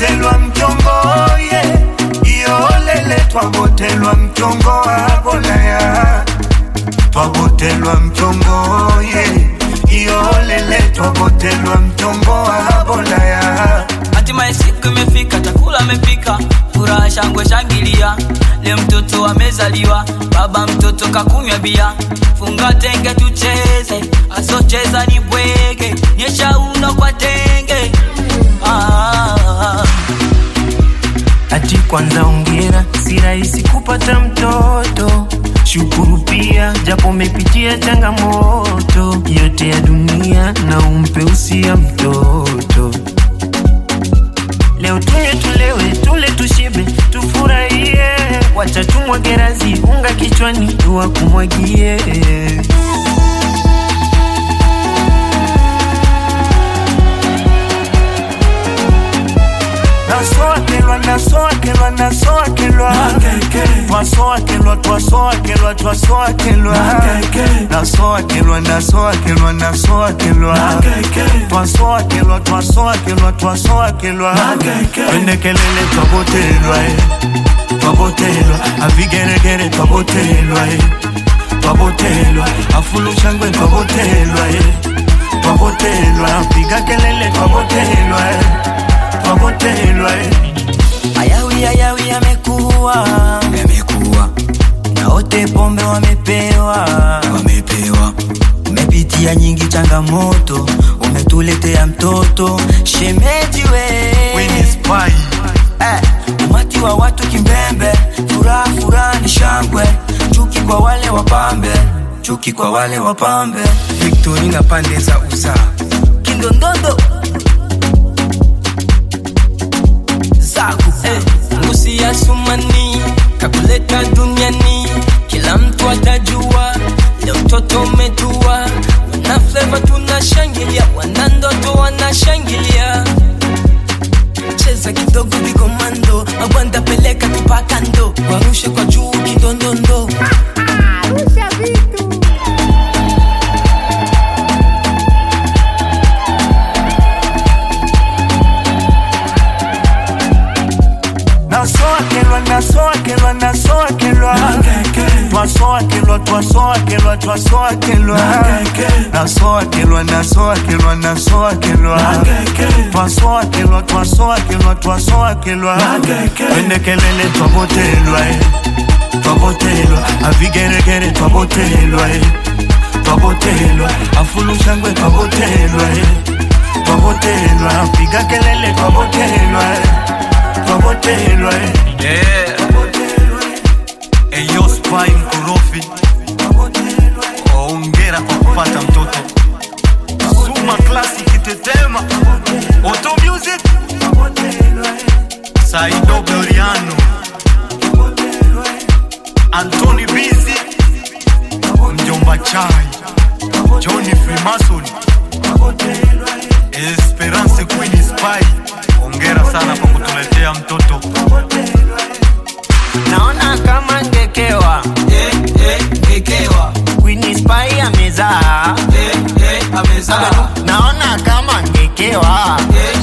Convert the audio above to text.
twabotelwa mchongo ye iolele twabotelwa mchongo abolaya twabotelwa mchongo ye iolele twabotelwa mchongo abolaya hatimaye siku imefika chakula amepika furaha shangwe shangilia leo mtoto amezaliwa baba mtoto kakunywa bia funga tenge tucheze asocheza ni bwege nyesha uno kwa tenge ati kwanza ongera si rahisi kupata mtoto shukuru pia japo umepitia changamoto yote ya dunia na umpe usia mtoto leo tulewe tule tushibe tufurahie wacha tumwage razi unga kichwani tuwakumwagie nasoakelwa twasoakelwa pendekelele twabotelwa avigeregere twabotelwa afulu shangwe twabotelwa piga kelele twabotelwa ayawi yamekuwa na wote pombe wamepewa umepitia nyingi changamoto umetuletea mtoto shemeji we ni spy umati wa watu kimbembe furaha ni shangwe chuki kwa wale wapambe Victorina pande za usa kindondondo Musia sumani kakuleta duniani kila mtu atajua leo mtoto umetua wana flavor tunashangilia wana ndoto wanashangilia cheza kidogo bikomando mabanda peleka tupakando warushe kwa juu kidondondo rusha vitu twasoakelwa pendekelele twabotelwa avigeregere twabotelwa afulu shangwe twabotelwa piga kelele twabotelwa eyo spy mkorofi ongera kwa kupata mtoto Suma classic tetema Auto music Saido Gloriano Anthony Busy Mjomba Chai Johnny Freemason Esperance Queen Spy ongera sana kwa kutuletea mtoto naona kama ngekewa Queen Spy amezaa amezaa naona kama ngekewa